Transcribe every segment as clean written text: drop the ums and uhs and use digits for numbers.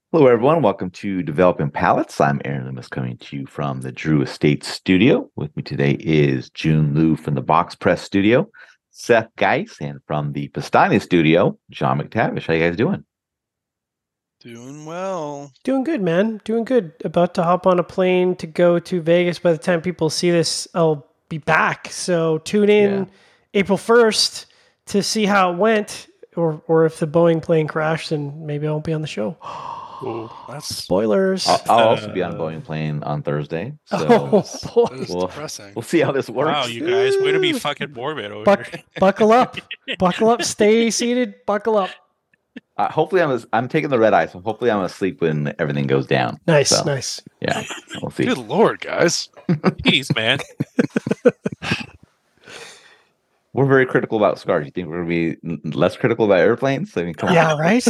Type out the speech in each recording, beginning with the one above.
Hello, everyone. Welcome to Developing Palettes. I'm Aaron Loomis coming to you from the Drew Estate Studio. With me today is June Liu from the Box Press Studio, Seth Geis, and from the Pastani Studio, John McTavish. How you guys doing? Doing well. Doing good, man. Doing good. About to hop on a plane to go to Vegas. By the time people see this, I'll be back. So tune Yeah. in April 1st to see how it went, or if the Boeing plane crashed, then maybe I won't be on the show. Oh, that's Spoilers. I'll also be on a Boeing plane on Thursday, Oh so boy. that is we'll depressing. we'll see how this Wow, works. you guys, way to be fucking morbid over Buck, here. buckle up. Buckle up. Stay seated. Buckle up. Hopefully, I'm taking the red eye, so hopefully I'm asleep when everything goes down. Nice, So, nice. Yeah, we'll see. Good lord, guys. Jeez, man. We're very critical about scars. You think we're going to be less critical about airplanes? I mean, come on. Yeah, right?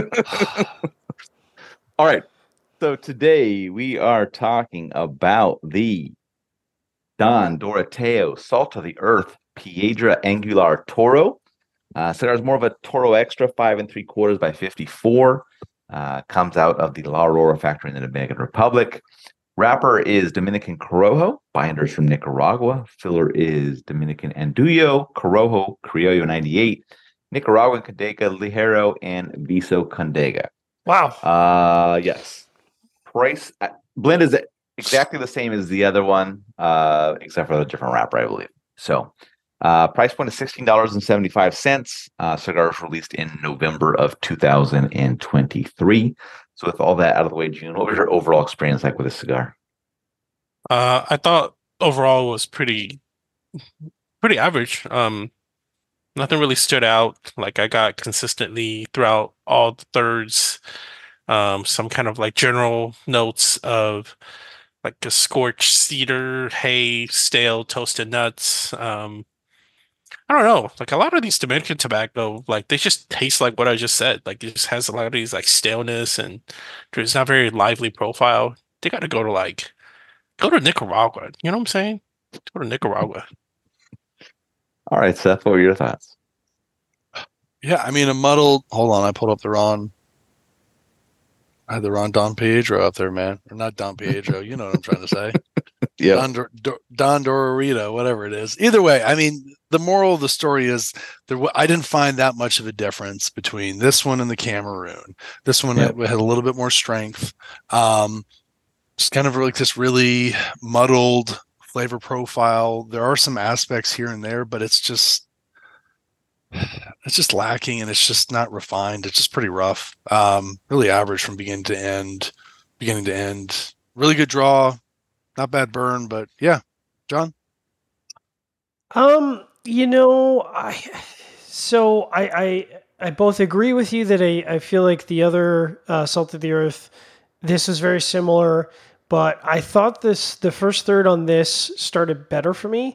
All right. So today we are talking about the Don Doroteo Salt of the Earth Piedra Angular Toro. Cigar is more of a Toro Extra 5 3/4 by 54. Comes out of the La Aurora factory in the Dominican Republic. Wrapper is Dominican Corojo. Binders from Nicaragua. Filler is Dominican Andullo, Corojo, Criollo 98, Nicaraguan Condega, Ligero, and Viso Condega. Wow. Yes. Price blend is exactly the same as the other one, except for the different wrapper, I believe. So, price point is $16.75. Cigar was released in November of 2023. So, with all that out of the way, June, what was your overall experience like with this cigar? I thought overall it was pretty average. Nothing really stood out. Like I got consistently throughout all the thirds, some kind of like general notes of like a scorched cedar, hay, stale toasted nuts. I don't know. Like a lot of these Dominican tobacco, like they just taste like what I just said. Like it just has a lot of these like staleness and there's not very lively profile. They got to go to Nicaragua. You know what I'm saying? Go to Nicaragua. All right, Seth, what were your thoughts? Yeah, I mean a muddled. Hold on, I pulled up the wrong. I had the wrong Don Pedro up there, man. Or not Don Pedro. You know what I'm trying to say. Yeah. Don Dorito, whatever it is. Either way, I mean, the moral of the story is I didn't find that much of a difference between this one and the Cameroon. This one Yep. had a little bit more strength. Just kind of like this really muddled flavor profile. There are some aspects here and there, but it's just lacking and it's just not refined. It's just pretty rough. Really average from beginning to end. Really good draw, not bad burn, but yeah. John? You know, I both agree with you that I feel like the other Salt of the Earth, this was very similar, but I thought the first third on this started better for me.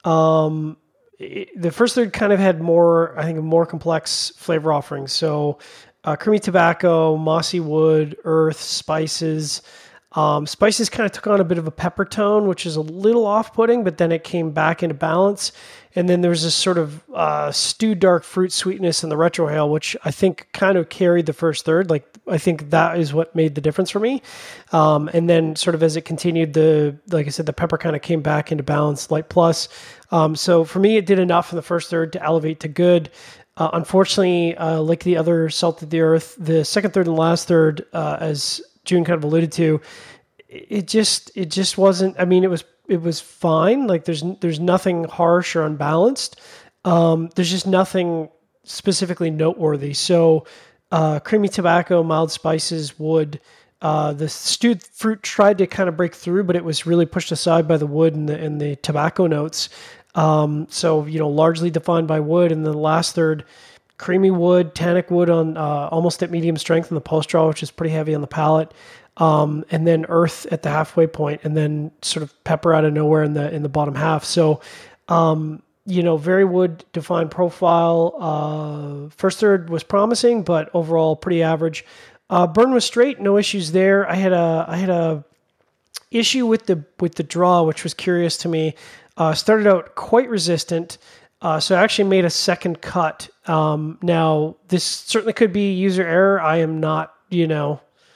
The first third kind of had more, I think, a more complex flavor offerings. So, creamy tobacco, mossy wood, earth, spices. Spices kind of took on a bit of a pepper tone, which is a little off-putting, but then it came back into balance. And then there was this sort of stewed dark fruit sweetness in the retrohale, which I think kind of carried the first third. Like I think that is what made the difference for me. And then sort of as it continued, like I said, the pepper kind of came back into balance, light plus. So for me, it did enough in the first third to elevate to good. Unfortunately, like the other Salt of the Earth, the second third and last third, as June kind of alluded to, it just wasn't. I mean, it was fine. Like there's nothing harsh or unbalanced. There's just nothing specifically noteworthy. So, creamy tobacco, mild spices, wood. The stewed fruit tried to kind of break through, but it was really pushed aside by the wood and the tobacco notes. So largely defined by wood, and then the last third, creamy wood, tannic wood on almost at medium strength in the post draw, which is pretty heavy on the palate. And then earth at the halfway point, and then sort of pepper out of nowhere in the bottom half. So, very wood defined profile. First third was promising, but overall pretty average. Burn was straight, no issues there. I had a issue with the draw, which was curious to me. Started out quite resistant. So I actually made a second cut. Now this certainly could be user error. I am not,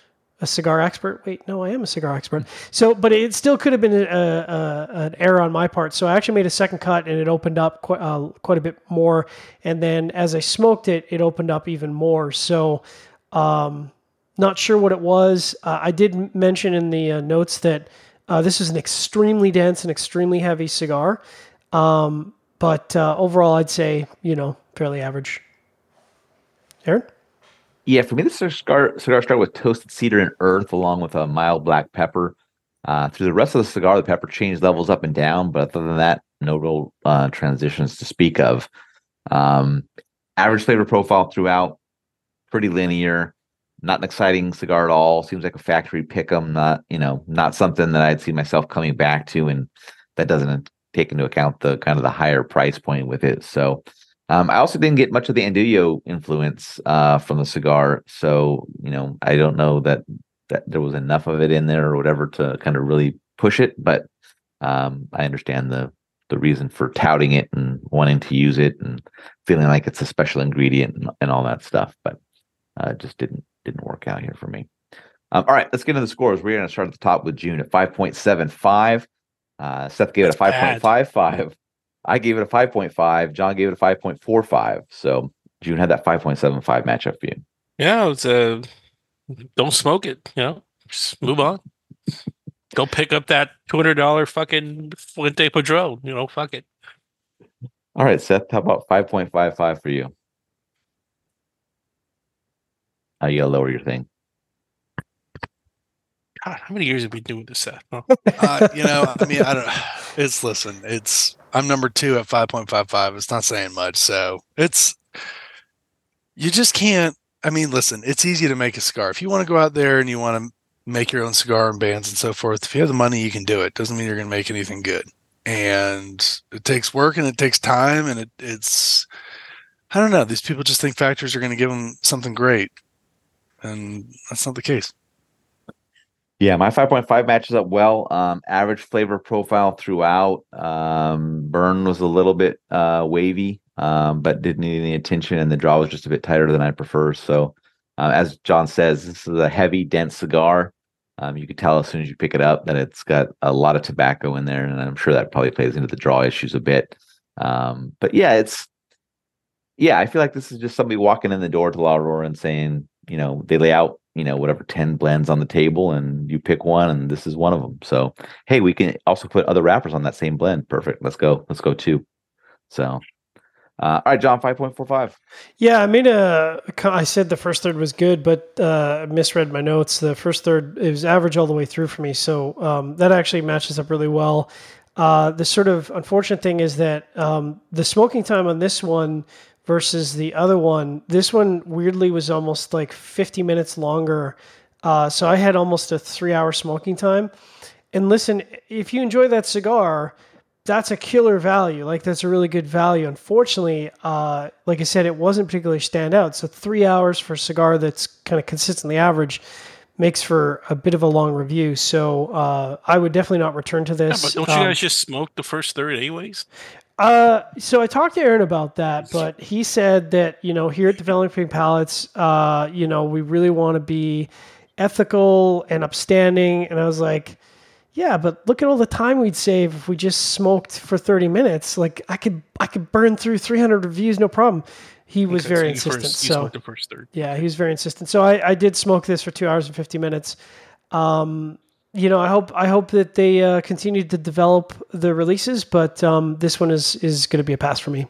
a cigar expert. Wait, no, I am a cigar expert. So, but it still could have been an error on my part. So I actually made a second cut, and it opened up quite a bit more. And then as I smoked it, it opened up even more. So, not sure what it was. I did mention in the notes that this is an extremely dense and extremely heavy cigar. But overall, I'd say, fairly average. Aaron? Yeah, for me, the cigar started with toasted cedar and earth, along with a mild black pepper. Through the rest of the cigar, the pepper changed levels up and down, but other than that, no real transitions to speak of. Average flavor profile throughout, pretty linear, not an exciting cigar at all. Seems like a factory pick'em, not something that I'd see myself coming back to, and that doesn't take into account the kind of the higher price point with it. So. I also didn't get much of the Andullo influence from the cigar, so I don't know that there was enough of it in there or whatever to kind of really push it. But I understand the reason for touting it and wanting to use it and feeling like it's a special ingredient and all that stuff. But it just didn't work out here for me. All right, let's get into the scores. We're going to start at the top with June at 5.75. Seth gave it a 5.55. I gave it a 5.5. John gave it a 5.45. So June had that 5.75 matchup for you. Yeah, it's don't smoke it. Just move on. Go pick up that $200 fucking Fuente Padron. Fuck it. All right, Seth. How about 5.55 for you? You gotta lower your thing. God, how many years have we been doing this, Seth? Huh? I don't. I'm number 2 at 5.55. It's not saying much, so you just can't. I mean, listen, it's easy to make a cigar. If you want to go out there and you want to make your own cigar and bands and so forth, if you have the money, you can do it. Doesn't mean you're going to make anything good. And it takes work and it takes time, and it's. I don't know. These people just think factories are going to give them something great, and that's not the case. Yeah, my 5.5 matches up well. Average flavor profile throughout. Burn was a little bit wavy, but didn't need any attention, and the draw was just a bit tighter than I prefer. So, as John says, this is a heavy, dense cigar. You could tell as soon as you pick it up that it's got a lot of tobacco in there, and I'm sure that probably plays into the draw issues a bit. But yeah, I feel like this is just somebody walking in the door to La Aurora and saying, they lay out whatever 10 blends on the table and you pick one and this is one of them. So, hey, we can also put other wrappers on that same blend. Perfect. Let's go 2. So, all right, John, 5.45. Yeah, I said the first third was good, but I misread my notes. The first third, it was average all the way through for me. So that actually matches up really well. The sort of unfortunate thing is that the smoking time on this one versus the other one, this one weirdly was almost like 50 minutes longer. So I had almost a 3-hour smoking time. And listen, if you enjoy that cigar, that's a killer value. Like, that's a really good value. Unfortunately, like I said, it wasn't particularly stand out. So 3 hours for a cigar that's kind of consistently average makes for a bit of a long review. So I would definitely not return to this. Yeah, but don't you guys just smoke the first third anyways? So I talked to Aaron about that, but he said that, here at Developing Palates, we really want to be ethical and upstanding. And I was like, yeah, but look at all the time we'd save if we just smoked for 30 minutes. Like, I could burn through 300 reviews, no problem. He was very insistent. So the first third. Yeah, he was very insistent. So I did smoke this for 2 hours and 50 minutes. I hope that they continue to develop the releases, but this one is going to be a pass for me.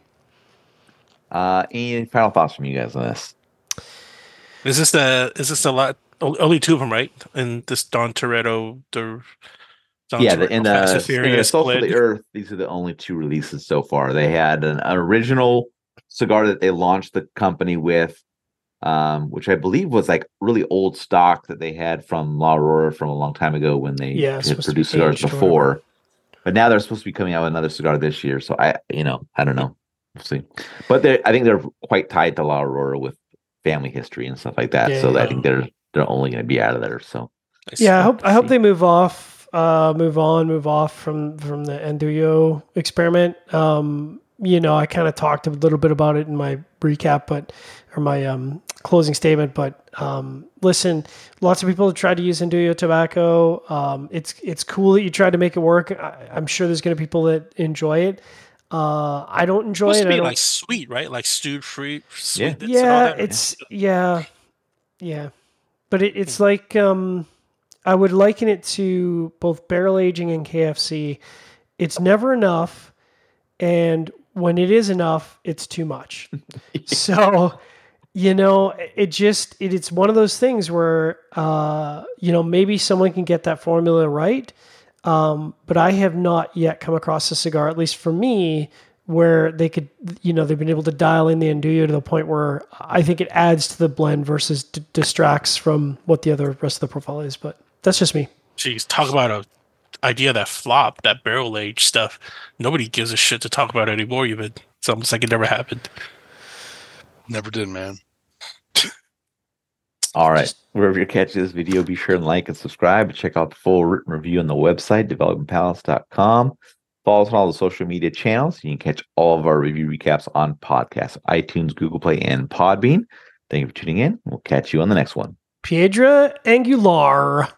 Any final thoughts from you guys on this? Is this the lot? Only 2 of them, right? And this Don Toretto, in the Salt of the Earth, these are the only 2 releases so far. They had an original cigar that they launched the company with, which I believe was like really old stock that they had from La Aurora from a long time ago when they had produced cigars before. But now they're supposed to be coming out with another cigar this year. So I don't know. We'll see. But I think they're quite tied to La Aurora with family history and stuff like that. I think they're only going to be out of there. So I hope they move off from the Andullo experiment. I kind of talked a little bit about it in my recap, or my closing statement, but listen, lots of people have tried to use Andullo tobacco. It's cool that you tried to make it work. I'm sure there's going to be people that enjoy it. I don't enjoy Supposed it. to be I don't- like sweet, right? Like stewed fruit, Yeah. sweetness and all yeah, that. it's yeah, but it's like I would liken it to both barrel aging and KFC. It's never enough, and when it is enough, it's too much. So, it's one of those things where maybe someone can get that formula right, but I have not yet come across a cigar, at least for me, where they could, they've been able to dial in the Andullo to the point where I think it adds to the blend versus distracts from what the rest of the profile is. But that's just me. Jeez, talk about a idea that flopped, that barrel age stuff. Nobody gives a shit to talk about anymore. Even it's almost like it never happened. Never did, man. All right. Wherever you catch this video, be sure and like and subscribe. Check out the full written review on the website, developmentpalace.com. Follow us on all the social media channels. You can catch all of our review recaps on podcasts, iTunes, Google Play, and Podbean. Thank you for tuning in. We'll catch you on the next one. Piedra Angular.